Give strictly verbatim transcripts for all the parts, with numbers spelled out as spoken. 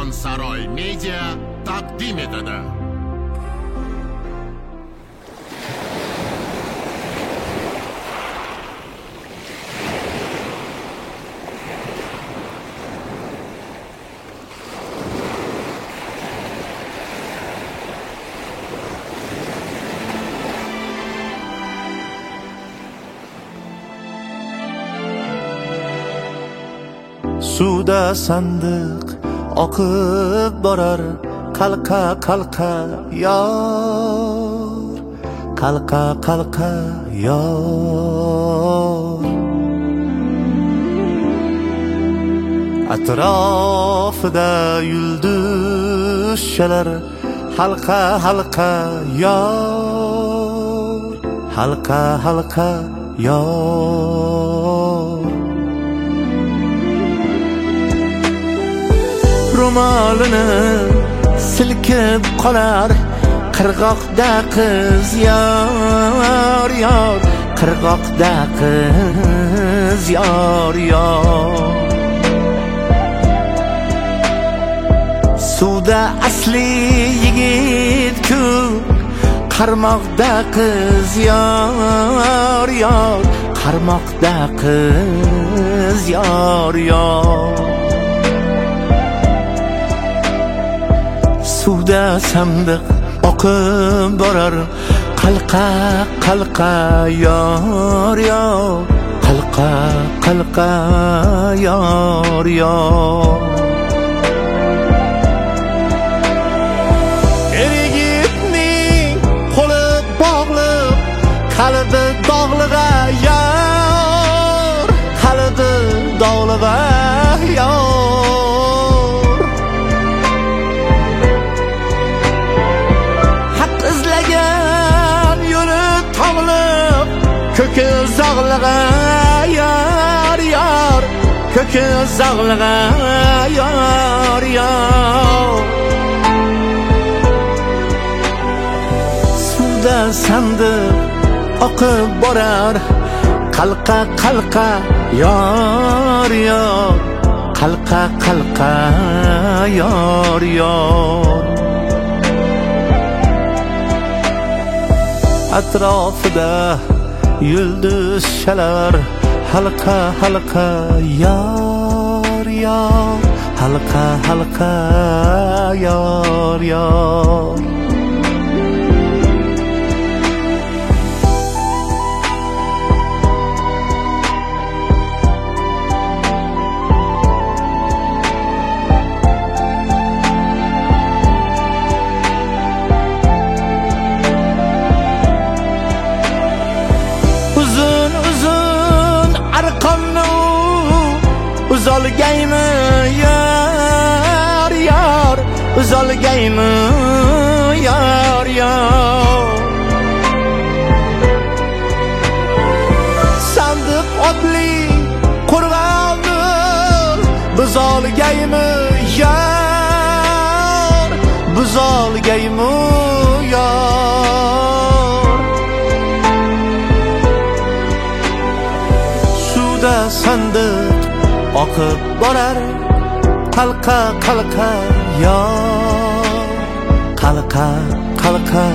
Karvonsaroy Media taqdim etadi. Suvda sandiq oqib borar, qalqa qalqa yor, qalqa qalqa yor. Atrofida yulduz shalar, halqa halqa yor, halqa halqa yor. Ro'molini silkib qolar, qirg'oqda qiz yor yor, qirg'oqda qiz yor yor. Suvda asli yigit-ku, qarmoqda qiz yor yor, qarmoqda qiz yor yor. Suvda sandiq oqib borar, qalqa qalqa yor yor, qalqa qalqa yor yor. Er-yigitning qo'li bog'liq, qalbi dog'lig'a yor, qalbi dog'lig'a yor. Ko'ki zog'lig'a yor yor, ko'ki zog'lig'a yor yor. Suvda sandiq oqib borar, qalqa qalqa yor yor, qalqa qalqa yor yor. Atrofida yulduz shalar, halqa halqa yor yor, halqa halqa yor yor. Uzolgaymi yor yor, uzolgaymi yor yor. Sandiq otli qo'rg'onni buzolgaymi yor, buzolgaymi yor. Suvda sandiq oqib borar, qalqa qalqa yor, qalqa qalqa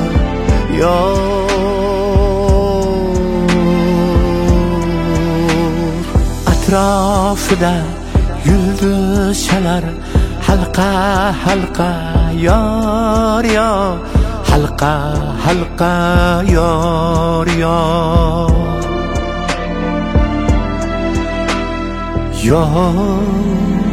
yor. Atrofida yulduz shalar, halqa halqa yor yor, halqa halqa yor yor. Yor